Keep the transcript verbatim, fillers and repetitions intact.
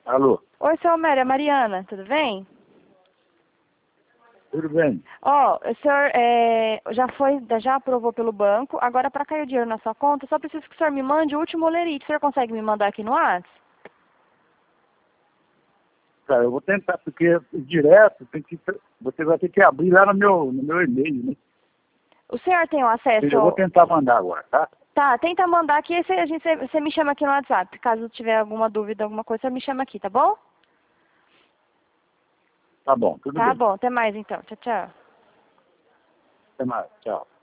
Alô? Oi, seu Homero, é a Mariana, tudo bem? Tudo bem? Ó, o senhor é, já foi, já aprovou pelo banco, agora para cair o dinheiro na sua conta, só preciso que o senhor me mande o último olerite. O senhor consegue me mandar aqui no WhatsApp? Cara, eu vou tentar, porque direto tem que, você vai ter que abrir lá no meu, no meu e-mail, né? O senhor tem o acesso... Eu vou tentar mandar agora, tá? Tá, tenta mandar aqui e você, a gente, você me chama aqui no WhatsApp. Caso tiver alguma dúvida, alguma coisa, você me chama aqui, tá bom? Tá bom, tudo Tá bem. bom, até mais então. Tchau, tchau. Até mais, tchau.